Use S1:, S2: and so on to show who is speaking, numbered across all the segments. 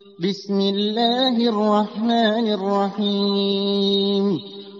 S1: بسم الله الرحمن الرحيم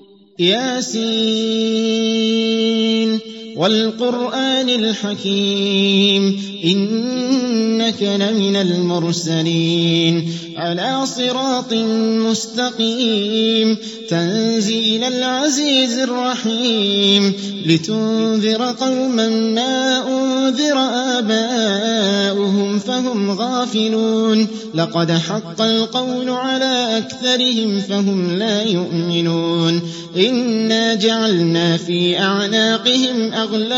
S2: ياسين والقرآن الحكيم إنك لمن المرسلين على صراط مستقيم تنزيل العزيز الرحيم لتنذر قوما ما أنذر آباؤهم فهم غافلون لقد حق القول على أكثرهم فهم لا يؤمنون إنا جعلنا في أعناقهم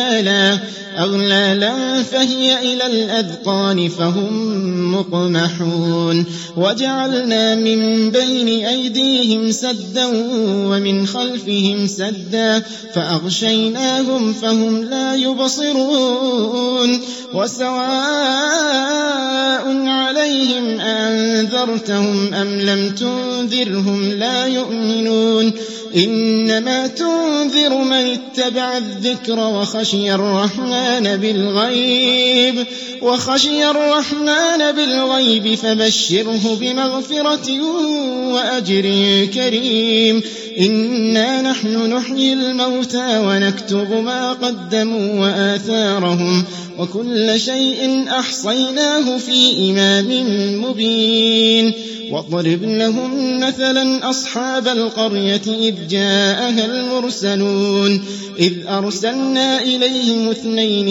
S2: أغلالا فهي إلى الأذقان فهم مقمحون وجعلنا من بين أيديهم سدا ومن خلفهم سدا فأغشيناهم فهم لا يبصرون وسواء عليهم أنذرتهم أم لم تنذرهم لا يؤمنون إنما تنذر من اتبع الذكر وخشي الرحمن بالغيب فبشره بمغفرة وأجر كريم إنا نحن نحيي الموتى ونكتب ما قدموا وآثارهم وكل شيء أحصيناه في إمام مبين واضرب لهم مثلا أصحاب القرية إذ جاءها المرسلون إذ أرسلنا إليهم 2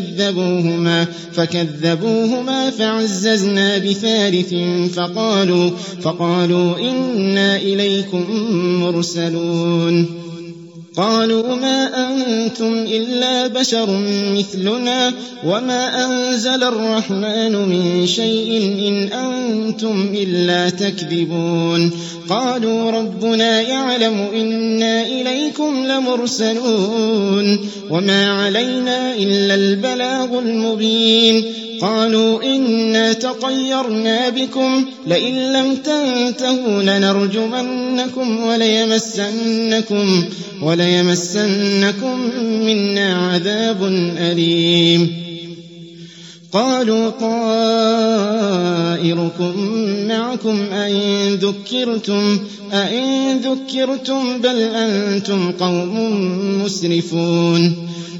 S2: فكذبوهما فعززنا بثالث فقالوا إنا إليكم مرسلون قالوا ما أنتم إلا بشر مثلنا وما أنزل الرحمن من شيء إن أنتم إلا تكذبون قالوا ربنا يعلم إنا إليكم لمرسلون وما علينا إلا البلاغ المبين قالوا إنا تطيرنا بكم لئن لم تنتهوا لنرجمنكم وليمسنكم منا عذاب أليم قالوا طائركم معكم أئن ذكرتم بل أنتم قوم مسرفون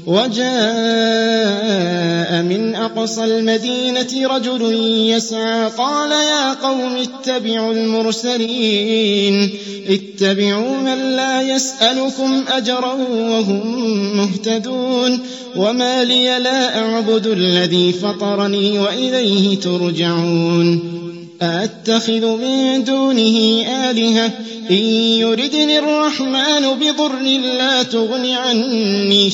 S2: وجاء من أقصى المدينة رجل يسعى قال يا قوم اتبعوا المرسلين اتبعوا من لا يسألكم أجرا وهم مهتدون وما لي لا أعبد الذي فطرني وإليه ترجعون أأتخذ من دونه آلهة إن يردني الرحمن بضر لا تغن عني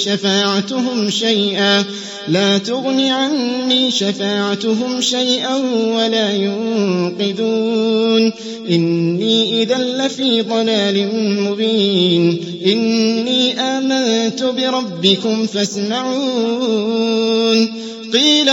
S2: شفاعتهم شيئا ولا ينقذون إني إذا لفي ضلال مبين إني آمنت بربكم فاسمعون قيل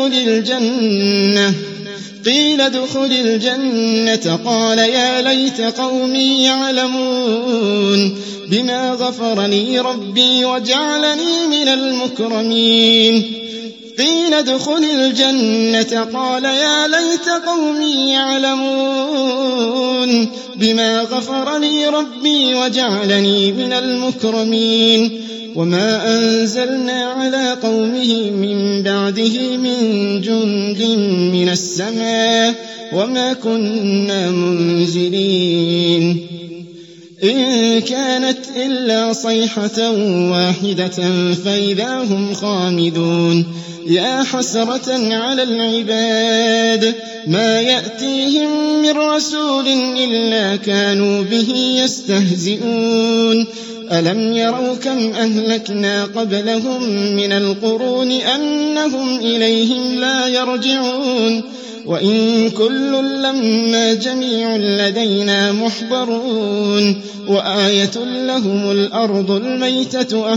S2: ادخل الجنة قال يا ليت قومي يعلمون بما غفر لي ربي وجعلني من المكرمين قيل ادخل الجنة قال يا ليت قومي يعلمون بما غفر لي ربي وجعلني من المكرمين وما أنزلنا على قومه من بعده من جند من السماء وما كنا منزلين إن كانت إلا صيحة واحدة فإذا هم خامدون يا حسرة على العباد ما يأتيهم من رسول إلا كانوا به يستهزئون ألم يروا كم أهلكنا قبلهم من القرون أنهم إليهم لا يرجعون وإن كل لما جميع لدينا محضرون وآية لهم الأرض الميتة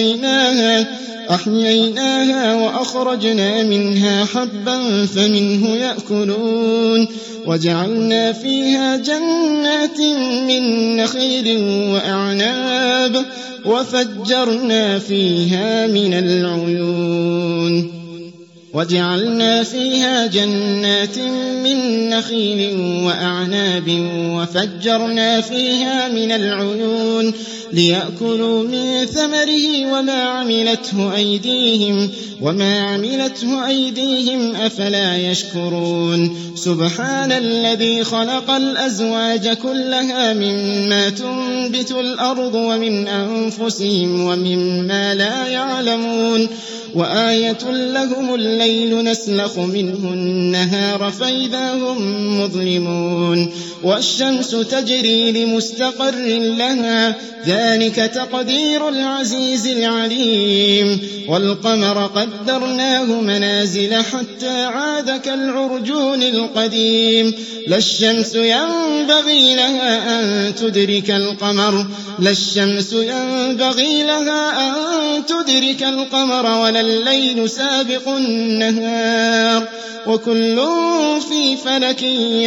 S2: أحييناها وأخرجنا منها حبا فمنه يأكلون وجعلنا فيها جنات من نخيل وأعناب وفجرنا فيها من العيون وجعلنا فيها جنات من نخيل وأعناب وفجرنا فيها من العيون ليأكلوا من ثمره وما عملته أيديهم أفلا يشكرون سبحان الذي خلق الأزواج كلها مما تنبت الأرض ومن أنفسهم ومما لا يعلمون وآية لهم الليل نسلخ منه النهار فإذا هم مظلمون والشمس تجري لمستقر لها ذلك تقدير العزيز العليم والقمر قدرناه منازل حتى عاد كالعرجون القديم لا الشمس ينبغي لها أن تدرك القمر ولا الليل سابق النهار وكل في فلك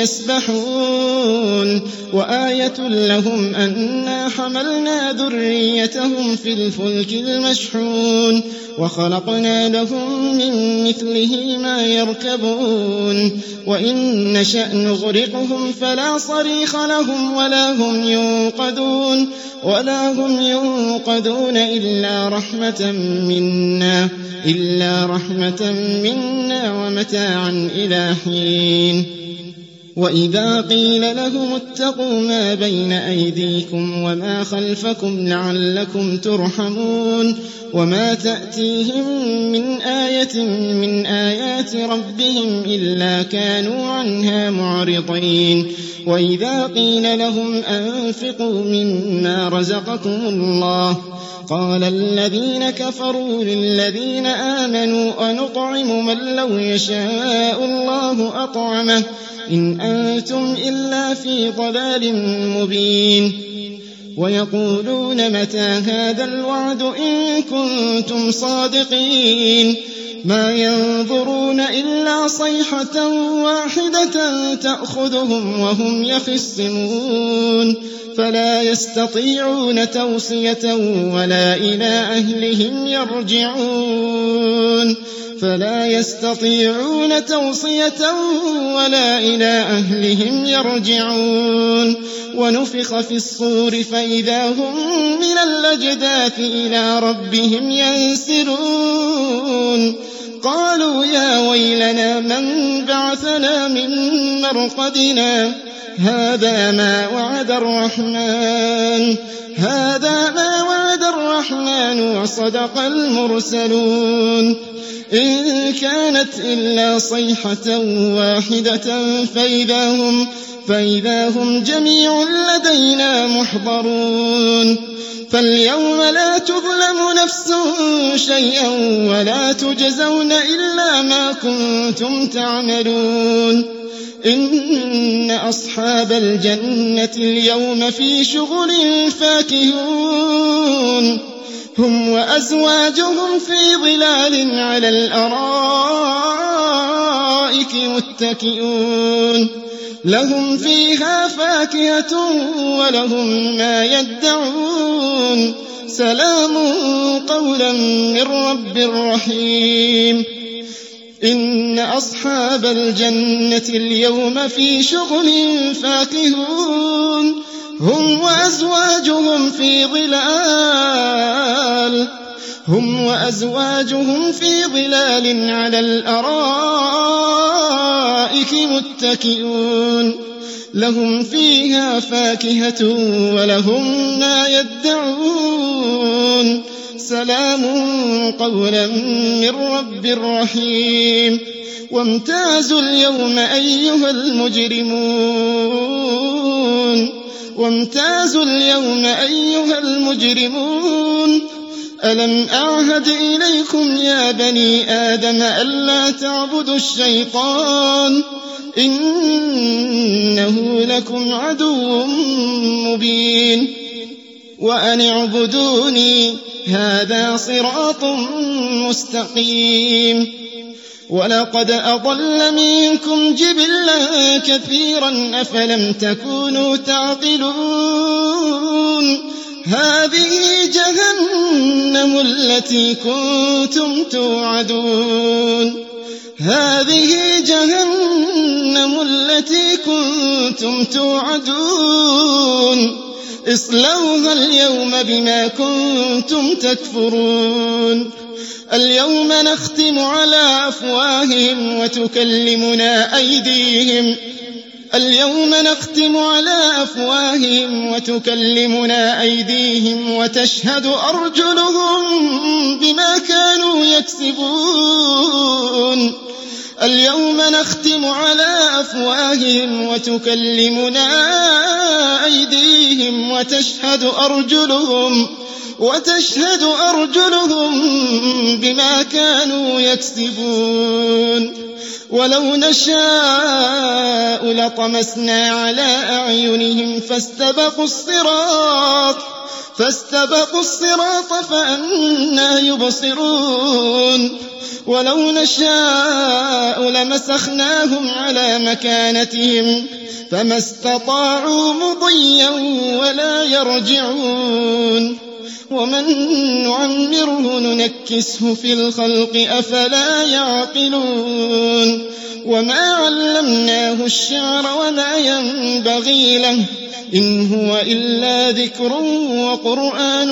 S2: يسبحون وآية لهم أنا حملنا ذريتهم في الفلك المشحون وخلقنا لهم من مثله ما يركبون وإن نشأ نغرقهم فلا صريخ لهم ولا هم ينقذون إلا رحمة منا ومتاعا إلى حين وإذا قيل لهم اتقوا ما بين أيديكم وما خلفكم لعلكم ترحمون وما تأتيهم من آية من آيات ربهم إلا كانوا عنها معرضين وإذا قيل لهم أنفقوا مما رزقكم الله قال الذين كفروا للذين آمنوا أنطعم من لو يشاء الله أطعمه إن أنتم إلا في ضلال مبين ويقولون متى هذا الوعد إن كنتم صادقين ما ينظرون إلا صيحة واحدة تأخذهم وهم يخصمون فلا يستطيعون توصية ولا إلى أهلهم يرجعون ونفخ في الصور فإذا هم من الأجداث إلى ربهم ينسلون قالوا يا ويلنا من بعثنا من مرقدنا هذا ما وعد الرحمن وصدق المرسلون إن كانت إلا صيحة واحدة فإذا هم جميع لدينا محضرون فاليوم لا تظلم نفس شيئا ولا تجزون إلا ما كنتم تعملون إن أصحاب الجنة اليوم في شغل فاكهون هم وأزواجهم في ظلال على الأرائك متكئون لهم فيها فاكهة ولهم ما يدعون سلام قولا من رب رحيم إن أصحاب الجنة اليوم في شغل فاكهون هم وأزواجهم في ظلال على الأرائك متكئون لهم فيها فاكهة ولهم ما يدعون سلام قولا من رب رحيم وامتازوا اليوم أيها المجرمون ألم أعهد إليكم يا بني آدم ألا تعبدوا الشيطان إنه لكم عدو مبين وأن اعبدوني هذا صراط مستقيم ولقد أضل منكم جبلا كثيرا أفلم تكونوا تعقلون هذه جهنم التي كنتم توعدون هذه جهنم التي كنتم توعدون اصلوها اليوم بما كنتم تكفرون اليوم نختم على أفواههم وتكلمنا أيديهم وتشهد أرجلهم بما كانوا يكسبون اليوم نختم على أفواههم وتكلمنا أيديهم وتشهد أرجلهم بما كانوا يكسبون ولو نشاء لطمسنا على أعينهم فاستبقوا الصراط فأنى يبصرون ولو نشاء لمسخناهم على مكانتهم فما استطاعوا مضيا ولا يرجعون ومن نعمره ننكسه في الخلق أفلا يعقلون وما علمناه الشعر وما ينبغي له إن هو إلا ذكر وقرآن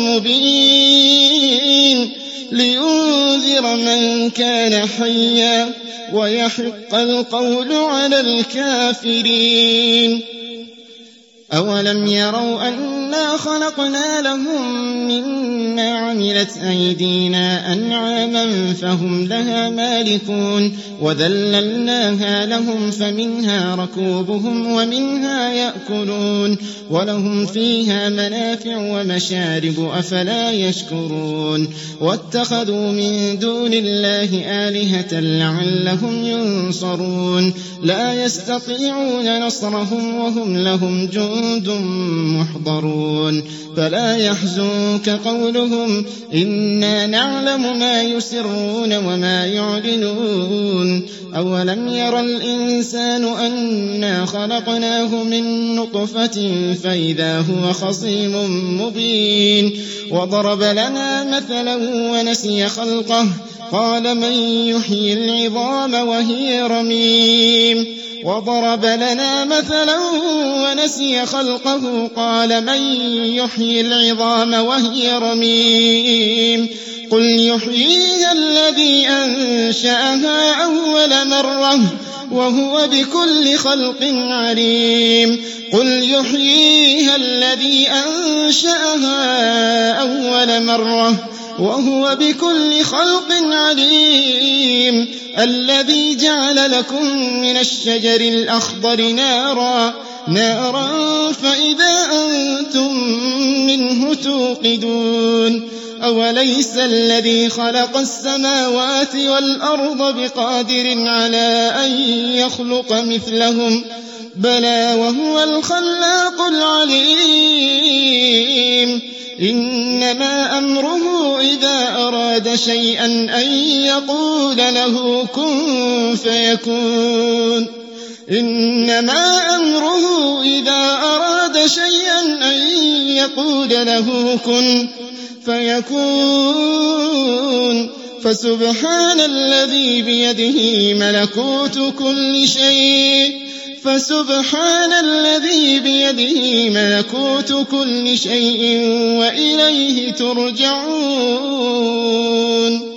S2: مبين لينذر من كان حيا ويحق القول على الكافرين أولم يروا أنا خلقنا لهم مما عملت أيدينا أنعاما فهم لها مالكون وذللناها لهم فمنها ركوبهم ومنها يأكلون ولهم فيها منافع ومشارب أفلا يشكرون واتخذوا من دون الله آلهة لعلهم ينصرون لا يستطيعون نصرهم وهم لهم جند محضرون فلا يحزنك قولهم إنا نعلم ما يسرون وما يعلنون أولم ير الإنسان أنا خلقناه من نطفة فإذا هو خصيم مبين وضرب لنا مثلا ونسي خلقه قال من يحيي العظام وهي رميم وضرب لنا مثلا ونسي خلقه قال من يحيي العظام وهي رميم قل يحييها الذي أنشأها أول مرة وهو بكل خلق عليم قل يحييها الذي أنشأها أول مرة وهو بكل خلق عليم الذي جعل لكم من الشجر الأخضر نارا فإذا أنتم منه توقدون أوليس الذي خلق السماوات والأرض بقادر على أن يخلق مثلهم بلى وهو الخلاق العليم إنما أمره إذا أراد شيئا أن يقول له كن فيكون إنما أمره إذا أراد شيئا أن يقول له كن فيكون فسبحان الذي بيده ملكوت كل شيء وإليه ترجعون